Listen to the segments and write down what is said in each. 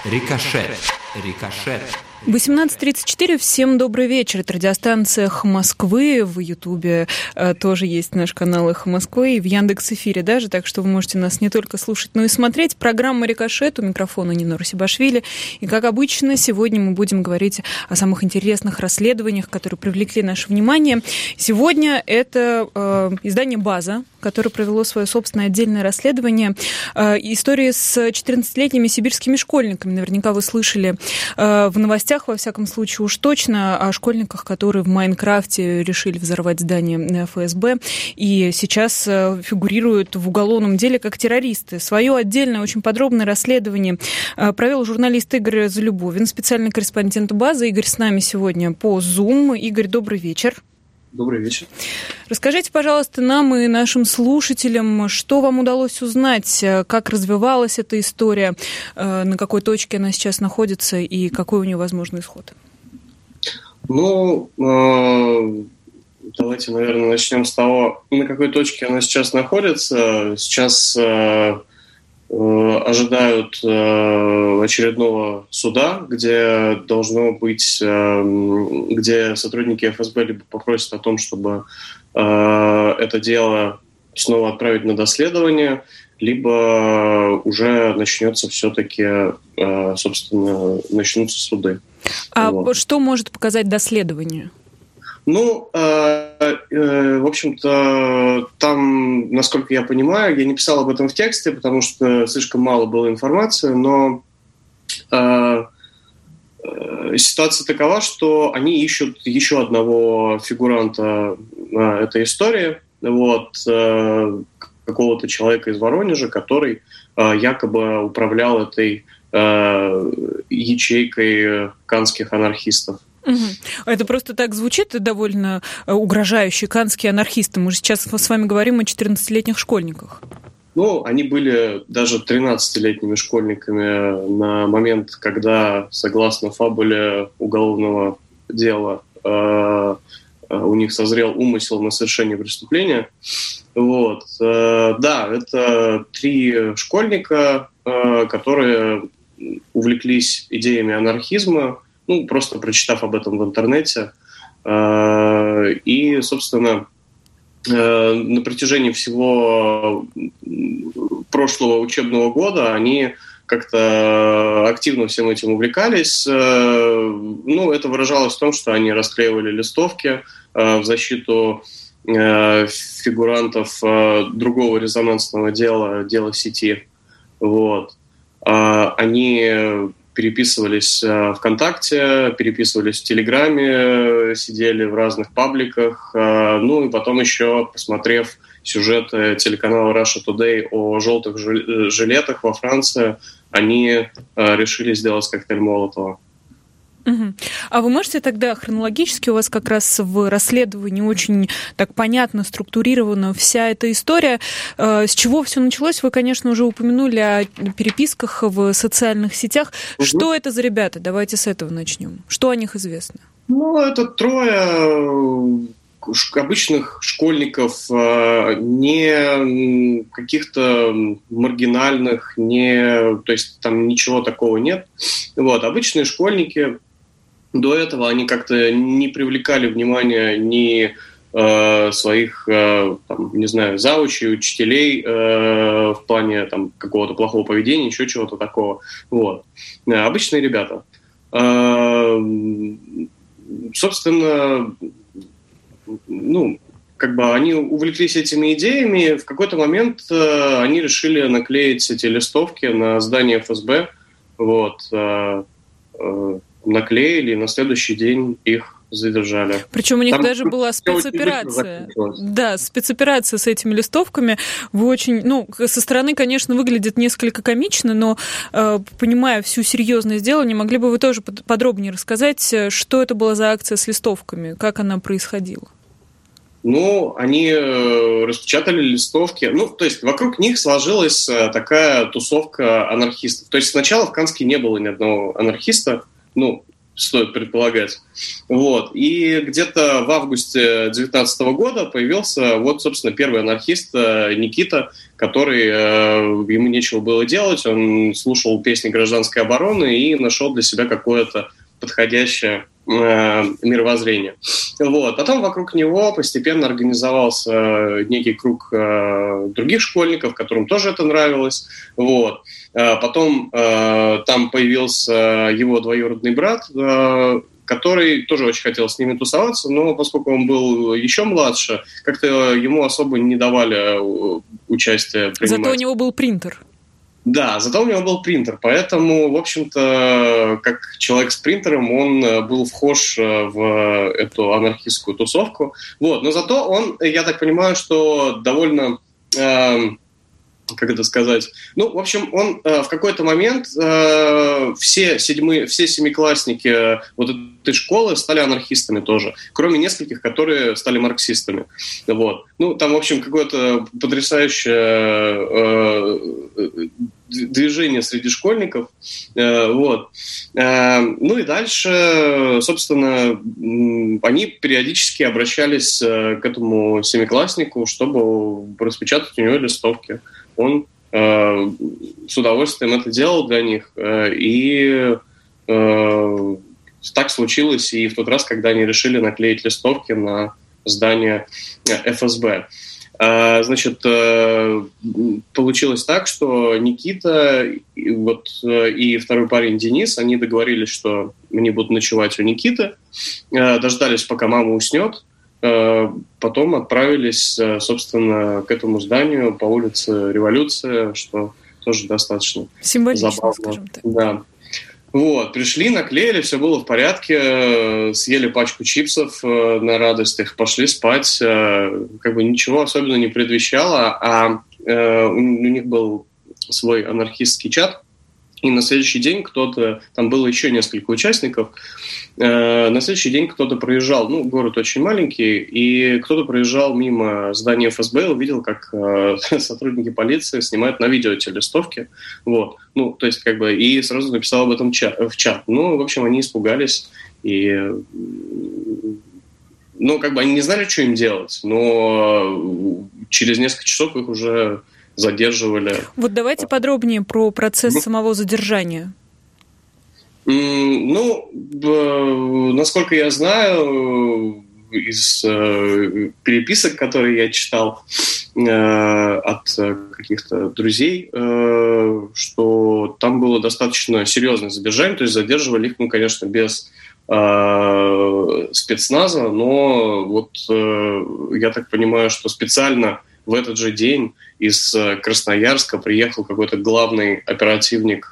Рикошет. Рикошет. 18:34. Всем добрый вечер. Это радиостанция «Эхо Москвы». В Ютубе тоже есть наш канал «Эхо Москвы» и в Яндекс.Эфире даже, так что вы можете нас не только слушать, но и смотреть. Программа «Рикошет». У микрофона Нина Русибашвили. И, как обычно, сегодня мы будем говорить о самых интересных расследованиях, которые привлекли наше внимание. Сегодня это издание «База», которое провело свое собственное отдельное расследование истории с 14-летними сибирскими школьниками. Наверняка вы слышали в новостях, во всяком случае, уж точно о школьниках, которые в Майнкрафте решили взорвать здание ФСБ и сейчас фигурируют в уголовном деле как террористы. Свое отдельное, очень подробное расследование провел журналист Игорь Залюбовин, специальный корреспондент «Базы». Игорь с нами сегодня по Zoom. Игорь, добрый вечер. Добрый вечер. Расскажите, пожалуйста, нам и нашим слушателям, что вам удалось узнать, как развивалась эта история, на какой точке она сейчас находится и какой у нее возможный исход? Ну, давайте, наверное, начнем с того, на какой точке она сейчас находится. Сейчас ожидают очередного суда, где должно быть, где сотрудники ФСБ либо попросят о том, чтобы это дело снова отправить на доследование, либо уже начнется все-таки, собственно, начнутся суды. А вот. Что может показать доследование? Ну, в общем-то, там, насколько я понимаю, я не писал об этом в тексте, потому что слишком мало было информации, но ситуация такова, что они ищут еще одного фигуранта этой истории, вот, какого-то человека из Воронежа, который якобы управлял этой ячейкой канских анархистов. Угу. Это просто так звучит довольно угрожающе. Канские анархисты. Мы же сейчас с вами говорим о 14-летних школьниках. Ну, они были даже 13-летними школьниками на момент, когда, согласно фабуле уголовного дела, у них созрел умысел на совершение преступления. Вот. Да, это 3 школьника, которые увлеклись идеями анархизма, ну, просто прочитав об этом в интернете. И, собственно, на протяжении всего прошлого учебного года они как-то активно всем этим увлекались. Ну, это выражалось в том, что они расклеивали листовки в защиту фигурантов другого резонансного дела сети. Вот. Они переписывались ВКонтакте, переписывались в Телеграме, сидели в разных пабликах. Ну и потом еще, посмотрев сюжеты телеканала Russia Today о желтых жилетах во Франции, они решили сделать коктейль Молотова. Угу. А вы можете тогда хронологически, у вас как раз в расследовании очень так понятно структурирована вся эта история, с чего все началось? Вы, конечно, уже упомянули о переписках в социальных сетях. Угу. Что это за ребята? Давайте с этого начнем. Что о них известно? Ну, это 3 обычных школьников, не каких-то маргинальных, то есть там ничего такого нет. Вот, обычные школьники. До этого они как-то не привлекали внимания ни своих, там, не знаю, заучей, учителей в плане там, какого-то плохого поведения, еще чего-то такого. Вот. Обычные ребята. Собственно, ну, как бы они увлеклись этими идеями, в какой-то момент они решили наклеить эти листовки на здание ФСБ. Вот. Наклеили, и на следующий день их задержали. Причем у них там даже была спецоперация. Да, спецоперация с этими листовками. Вы очень, со стороны, конечно, выглядит несколько комично, но, понимая всю серьезность дела, не могли бы вы тоже подробнее рассказать, что это была за акция с листовками, как она происходила? Ну, они распечатали листовки. Ну, то есть вокруг них сложилась такая тусовка анархистов. То есть сначала в Канске не было ни одного анархиста. Ну, стоит предполагать. Вот. И где-то в августе 2019 года появился, вот, собственно, первый анархист Никита, который, ему нечего было делать, он слушал песни гражданской обороны и нашел для себя какое-то подходящее мировоззрение. Вот. Потом вокруг него постепенно организовался некий круг других школьников, которым тоже это нравилось. Вот. Потом там появился его двоюродный брат, который тоже очень хотел с ними тусоваться, но поскольку он был еще младше, как-то ему особо не давали участия принимать. Зато у него был принтер. Да, зато у него был принтер, поэтому, в общем-то, как человек с принтером, он был вхож в эту анархистскую тусовку. Вот. Но зато он, я так понимаю, что довольно... как это сказать? Ну, в общем, он в какой-то момент все семиклассники вот этой школы стали анархистами тоже, кроме нескольких, которые стали марксистами. Вот. Ну, там, в общем, какое-то потрясающее движение среди школьников. Вот. Ну и дальше, собственно, они периодически обращались к этому семикласснику, чтобы распечатать у него листовки. Он с удовольствием это делал для них. И так случилось и в тот раз, когда они решили наклеить листовки на здание ФСБ. Значит, получилось так, что Никита и второй парень Денис, они договорились, что они будут ночевать у Никиты, дождались, пока мама уснет, потом отправились, собственно, к этому зданию по улице Революция, что тоже достаточно символично, забавно. Скажем так. Да. Вот, пришли, наклеили, все было в порядке, съели пачку чипсов на радостях, пошли спать, как бы ничего особенно не предвещало, а у них был свой анархистский чат, и на следующий день там было еще несколько участников, на следующий день кто-то проезжал, город очень маленький, и кто-то проезжал мимо здания ФСБ, увидел, как сотрудники полиции снимают на видео эти листовки, вот, то есть, как бы, и сразу написал об этом в чат. В общем, они испугались, и, как бы, они не знали, что им делать, но через несколько часов их уже задерживали. Вот давайте подробнее про процесс самого задержания. Насколько я знаю, из переписок, которые я читал от каких-то друзей, что там было достаточно серьезное задержание, то есть задерживали их, конечно, без спецназа, но вот я так понимаю, что специально в этот же день из Красноярска приехал какой-то главный оперативник,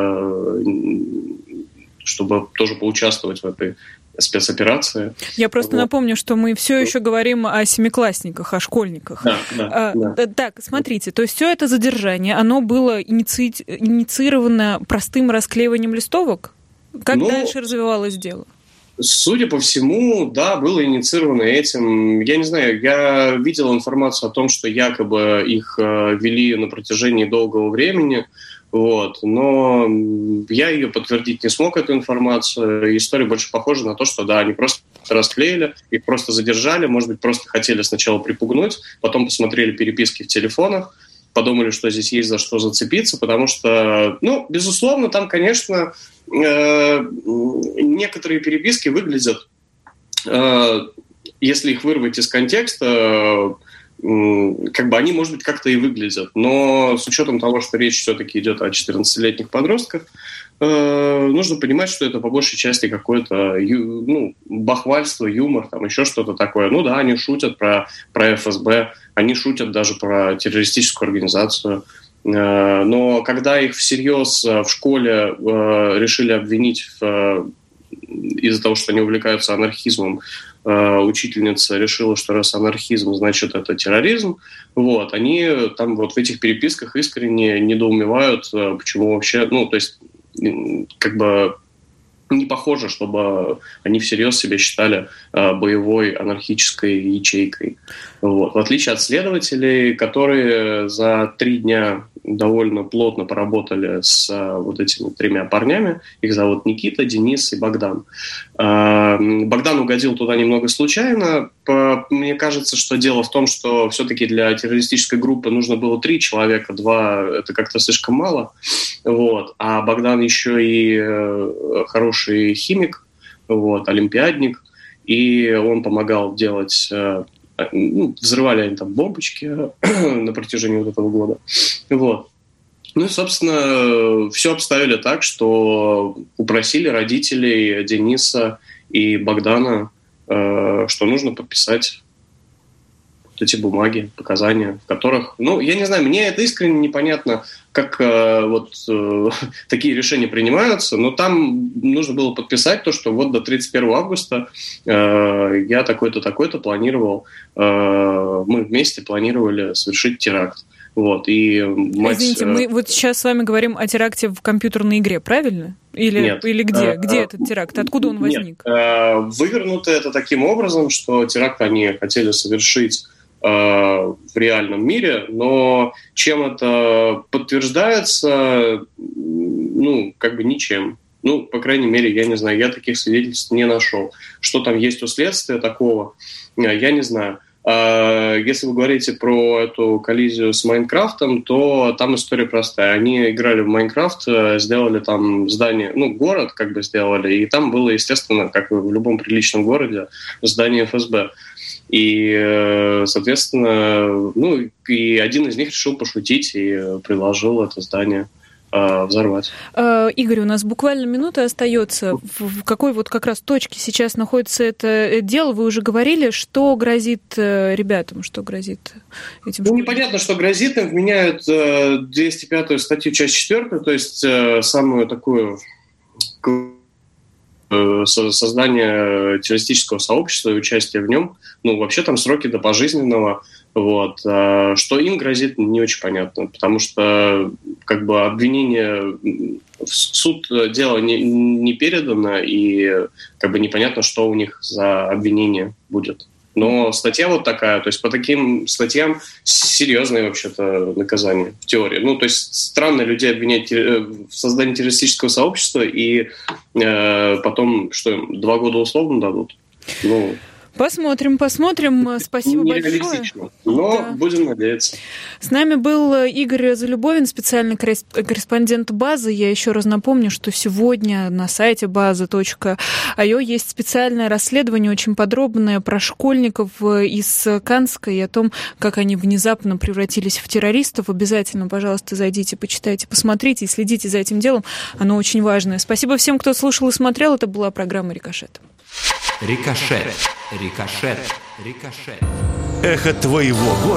чтобы тоже поучаствовать в этой спецоперации. Я просто напомню, что мы все еще говорим о семиклассниках, о школьниках. Да. Так, смотрите, то есть все это задержание, оно было инициировано простым расклеиванием листовок? Как дальше развивалось дело? Судя по всему, да, было инициировано этим. Я не знаю, я видел информацию о том, что якобы их вели на протяжении долгого времени, вот, но я ее подтвердить не смог, эту информацию. История больше похожа на то, что да, они просто расклеили, их просто задержали, может быть, просто хотели сначала припугнуть, потом посмотрели переписки в телефонах, подумали, что здесь есть за что зацепиться, потому что, безусловно, там, конечно, некоторые переписки выглядят, если их вырвать из контекста, как бы они, может быть, как-то и выглядят. Но с учетом того, что речь все-таки идет о 14-летних подростках, нужно понимать, что это по большей части какое-то бахвальство, юмор, там еще что-то такое. Да, они шутят про ФСБ, они шутят даже про террористическую организацию. Но когда их всерьез в школе решили обвинить из-за того, что они увлекаются анархизмом, учительница решила, что раз анархизм, значит, это терроризм, вот, они там вот в этих переписках искренне недоумевают, почему вообще, то есть, как бы не похоже, чтобы они всерьез себя считали боевой анархической ячейкой. Вот. В отличие от следователей, которые за 3 дня довольно плотно поработали с вот этими 3 парнями. Их зовут Никита, Денис и Богдан. Богдан угодил туда немного случайно. Мне кажется, что дело в том, что все-таки для террористической группы нужно было 3 человека, 2 — это как-то слишком мало. Вот. А Богдан еще и хороший химик, вот, олимпиадник, и он помогал делать... взрывали они там бомбочки на протяжении вот этого года. Вот. Ну и, собственно, все обставили так, что упросили родителей Дениса и Богдана, что нужно подписать вот эти бумаги, показания, в которых... я не знаю, мне это искренне непонятно, как такие решения принимаются, но там нужно было подписать то, что вот до 31 августа я такой-то, такой-то планировал, мы вместе планировали совершить теракт. Вот, и мать... Извините, мы вот сейчас с вами говорим о теракте в компьютерной игре, правильно? Или где? Где этот теракт? Откуда он возник? Вывернуто это таким образом, что теракт они хотели совершить в реальном мире, но чем это подтверждается, ничем. По крайней мере, я не знаю, я таких свидетельств не нашел. Что там есть у следствия такого, я не знаю. Если вы говорите про эту коллизию с Майнкрафтом, то там история простая. Они играли в Майнкрафт, сделали там здание, город сделали, и там было, естественно, как в любом приличном городе, здание ФСБ. И, соответственно, и один из них решил пошутить и предложил это здание взорвать. Игорь, у нас буквально минута остается. В какой вот как раз точке сейчас находится это дело? Вы уже говорили, что грозит ребятам, что грозит этим? Непонятно, что грозит. Им вменяют 205-ю статью, часть 4, то есть самую такую... создание террористического сообщества и участие в нем. Вообще там сроки до пожизненного. Вот. Что им грозит, не очень понятно, потому что обвинение в суд, дело не передано, и непонятно, что у них за обвинение будет. Но статья вот такая, то есть по таким статьям серьезное вообще-то наказание в теории. То есть странно людей обвинять в создании террористического сообщества, и потом, что им, 2 года условно дадут? Посмотрим. Спасибо большое. Но будем надеяться. С нами был Игорь Залюбовин, специальный корреспондент «Базы». Я еще раз напомню, что сегодня на сайте baza.io есть специальное расследование, очень подробное, про школьников из Канска и о том, как они внезапно превратились в террористов. Обязательно, пожалуйста, зайдите, почитайте, посмотрите и следите за этим делом. Оно очень важное. Спасибо всем, кто слушал и смотрел. Это была программа «Рикошет». Рикошет. Рикошет. Рикошет. Эхо твоего города.